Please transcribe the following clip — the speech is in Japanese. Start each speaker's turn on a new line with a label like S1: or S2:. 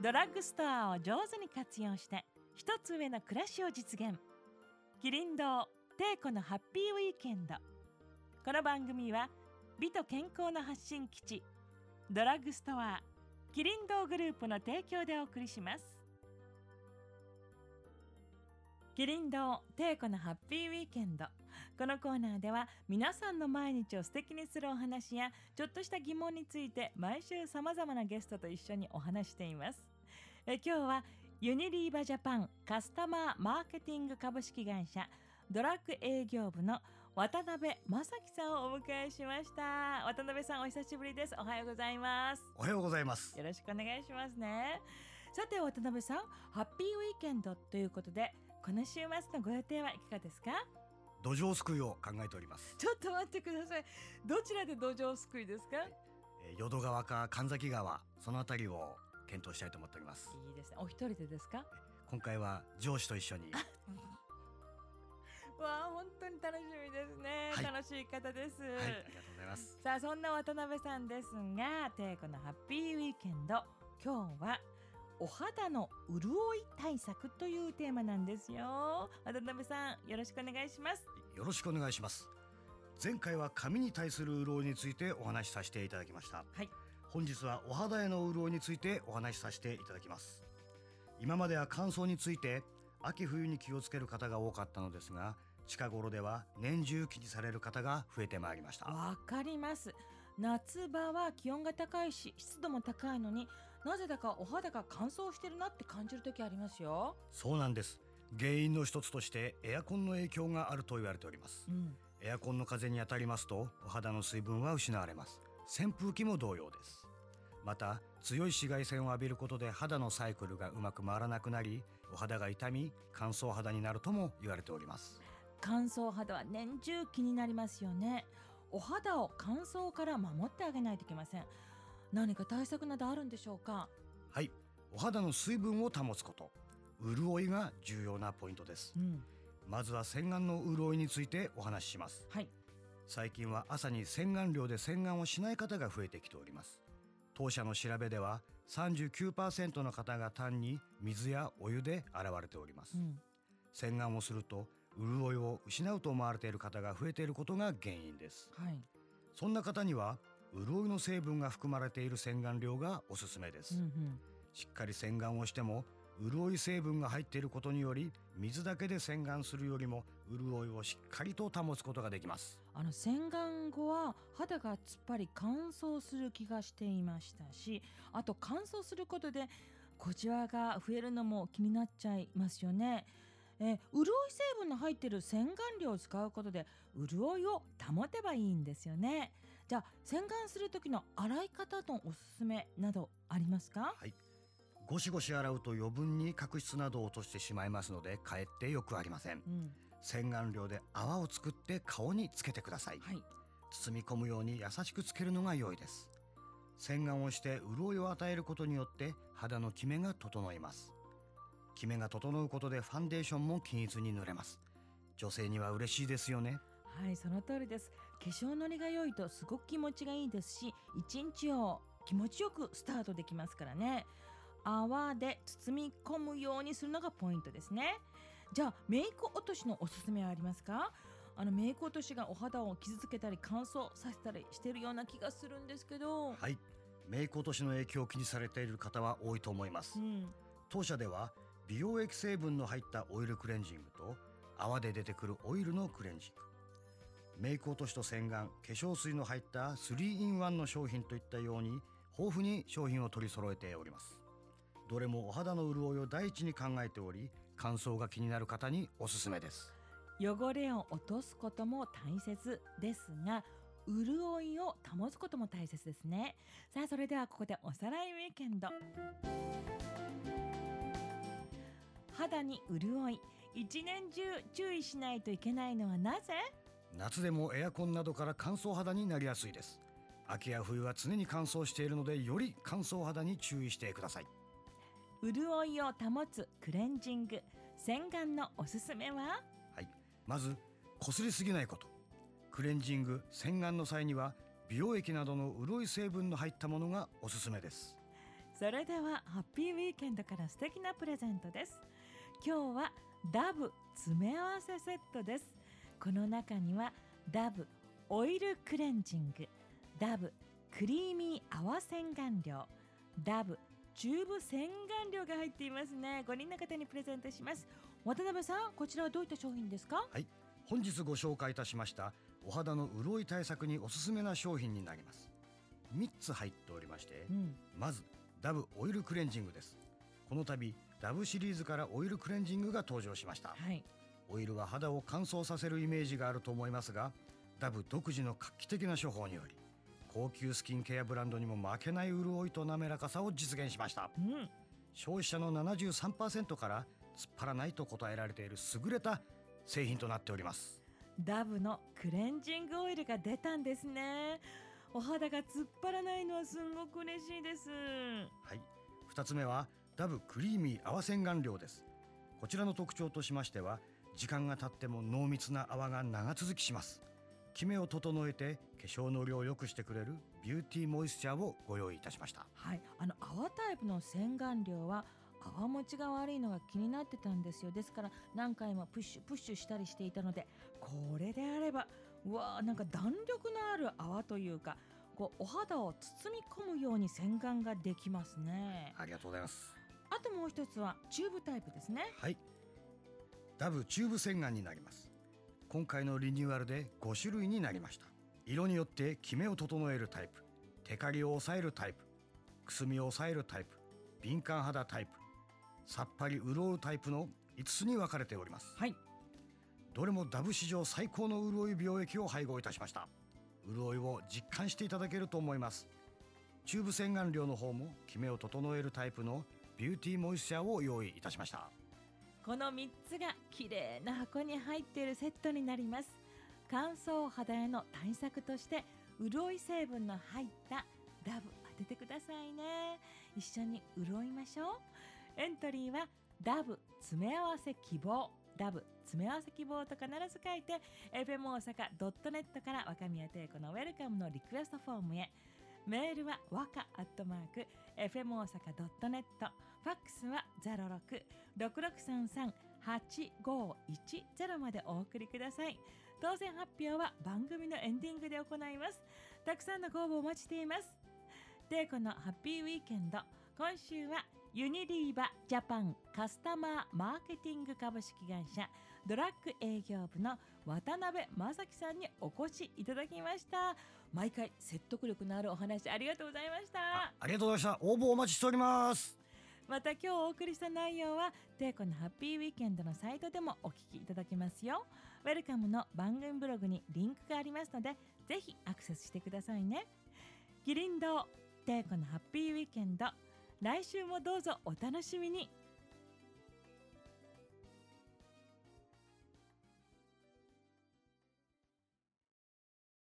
S1: ドラッグストアを上手に活用して一つ上の暮らしを実現。キリン堂テイコのハッピーウィーケンド。この番組は美と健康の発信基地ドラッグストアキリン堂グループの提供でお送りします。キリン堂テイコのハッピーウィーケンド。このコーナーでは皆さんの毎日を素敵にするお話やちょっとした疑問について毎週さまざまなゲストと一緒にお話しています。今日はユニリーバジャパンカスタマーマーケティング株式会社ドラッグ営業部の渡辺正樹さんをお迎えしました。渡辺さん、お久しぶりです。おはようございます。
S2: おはようございます。
S1: よろしくお願いしますね。さて渡辺さん、ハッピーウィーケンドということでこの週末のご予定はいかがですか？
S2: 土壌すくいを考えております。
S1: ちょっと待ってください。どちらで土壌すくいですか？
S2: 淀川か神崎川、そのあたりを検討したいと思っております。
S1: いいですね。お一人でですか？
S2: 今回は上司と一緒に
S1: わあ、本当に楽しみですね、
S2: はい、
S1: 楽しい方です、
S2: はい、ありがとうございます。
S1: さあ、そんな渡辺さんですが、テイコのハッピーウィーケンド、今日はお肌の潤い対策というテーマなんですよ。渡辺さん、よろしくお願いします。
S2: よろしくお願いします。前回は髪に対する潤いについてお話しさせていただきました。
S1: はい、
S2: 本日はお肌への潤いについてお話しさせていただきます。今までは乾燥について秋冬に気をつける方が多かったのですが、近頃では年中気にされる方が増えてまいりました。
S1: わかります。夏場は気温が高いし湿度も高いのに、なぜだかお肌が乾燥してるなって感じる時ありますよ。
S2: そうなんです。原因の一つとしてエアコンの影響があると言われております、エアコンの風に当たりますとお肌の水分は失われます。扇風機も同様です。また強い紫外線を浴びることで肌のサイクルがうまく回らなくなり、お肌が傷み乾燥肌になるとも言われております。
S1: 乾燥肌は年中気になりますよね。お肌を乾燥から守ってあげないといけません。何か対策などあるんでしょうか？
S2: はい、お肌の水分を保つこと、潤いが重要なポイントです、まずは洗顔の潤いについてお話しします、
S1: はい、
S2: 最近は朝に洗顔料で洗顔をしない方が増えてきております。当社の調べでは 39% の方が単に水やお湯で洗われております、洗顔をすると潤いを失うと思われている方が増えていることが原因です、
S1: はい、
S2: そんな方には潤いの成分が含まれている洗顔料がおすすめです、しっかり洗顔をしても潤い成分が入っていることにより、水だけで洗顔するよりも潤いをしっかりと保つことができます。
S1: 洗顔後は肌がつっぱり乾燥する気がしていましたし、あと乾燥することで小じわが増えるのも気になっちゃいますよね。潤い成分の入っている洗顔料を使うことで潤いを保てばいいんですよね。じゃあ洗顔する時の洗い方のおすすめなどありますか？
S2: はい、ゴシゴシ洗うと余分に角質などを落としてしまいますので、かえってよくありません、洗顔料で泡を作って顔につけてください、包み込むように優しくつけるのが良いです。洗顔をして潤いを与えることによって肌のキメが整います。キメが整うことでファンデーションも均一に塗れます。女性には嬉しいですよね。
S1: はい、その通りです。化粧のりが良いとすごく気持ちがいいですし、一日を気持ちよくスタートできますからね。泡で包み込むようにするのがポイントですね。じゃあメイク落としのおすすめはありますか？メイク落としがお肌を傷つけたり乾燥させたりしているような気がするんですけど。
S2: はい、メイク落としの影響を気にされている方は多いと思います、当社では美容液成分の入ったオイルクレンジングと泡で出てくるオイルのクレンジング、メイク落としと洗顔、化粧水の入った 3in1 の商品といったように豊富に商品を取り揃えております。どれもお肌の潤いを第一に考えており、乾燥が気になる方におすすめです。
S1: 汚れを落とすことも大切ですが、潤いを保つことも大切ですね。さあ、それではここでおさらいウィーケンド。肌に潤い、一年中注意しないといけないのはなぜ？
S2: 夏でもエアコンなどから乾燥肌になりやすいです。秋や冬は常に乾燥しているので、より乾燥肌に注意してください。
S1: 潤いを保つクレンジング、洗顔のおすすめは？
S2: はい、まずこすりすぎないこと。クレンジング、洗顔の際には美容液などの潤い成分の入ったものがおすすめです。
S1: それではハッピーウィーケンドから素敵なプレゼントです。今日はダブ詰め合わせセットです。この中にはダブオイルクレンジング、ダブクリーミー泡洗顔料、ダブチューブ洗顔料が入っていますね。5人の方にプレゼントします。渡辺さん、こちらはどういった商品ですか？
S2: はい、本日ご紹介いたしましたお肌の潤い対策におすすめな商品になります。3つ入っておりまして、まずダブオイルクレンジングです。この度ダブシリーズからオイルクレンジングが登場しました。オイルは肌を乾燥させるイメージがあると思いますが、ダブ独自の画期的な処方により高級スキンケアブランドにも負けない潤いと滑らかさを実現しました。消費者の 73% から突っ張らないと答えられている優れた製品となっております。
S1: ダブのクレンジングオイルが出たんですね。お肌が突っ張らないのはすごく嬉しいです。
S2: はい、2つ目はダブクリーミー泡洗顔料です。こちらの特徴としましては、時間が経っても濃密な泡が長続きします。キメを整えて化粧のりを良くしてくれるビューティーモイスチャーをご用意いたしました。
S1: はい、泡タイプの洗顔料は泡持ちが悪いのが気になってたんですよ。ですから何回もプッシュしたりしていたので、これであればなんか弾力のある泡というか、お肌を包み込むように洗顔ができますね。
S2: ありがとうございます。
S1: あともう一つはチューブタイプですね。
S2: はい、ダブチューブ洗顔になります。今回のリニューアルで5種類になりました。色によってキメを整えるタイプ、テカリを抑えるタイプ、くすみを抑えるタイプ、敏感肌タイプ、さっぱり潤うタイプの5つに分かれております。どれもダブ史上最高の潤い美容液を配合いたしました。潤いを実感していただけると思います。チューブ洗顔料の方もキメを整えるタイプのビューティーモイスチャーを用意いたしました。
S1: この3つが綺麗な箱に入っているセットになります。乾燥肌への対策として潤い成分の入ったダブ当ててくださいね。一緒に潤いましょう。エントリーはダブ詰め合わせ希望、ダブ詰め合わせ希望と必ず書いて FM 大阪 .net から若宮帝子のウェルカムのリクエストフォームへ。メールはわか@fm 大阪 .net、 ファックスは 0663385510 までお送りください。当選発表は番組のエンディングで行います。たくさんのご応募お待ちしています。帝子のハッピーウィーケンド、今週はユニリーバジャパンカスタマーマーケティング株式会社ドラッグ営業部の渡辺正樹さんにお越しいただきました。毎回説得力のあるお話ありがとうございました。
S2: ありがとうございました。応募お待ちしております。
S1: また今日お送りした内容は帝子のハッピーウィーケンドのサイトでもお聞きいただけますよ。ウェルカムの番組ブログにリンクがありますので、ぜひアクセスしてくださいね。ギリンド帝子のハッピーウィーケンド、来週もどうぞお楽しみに。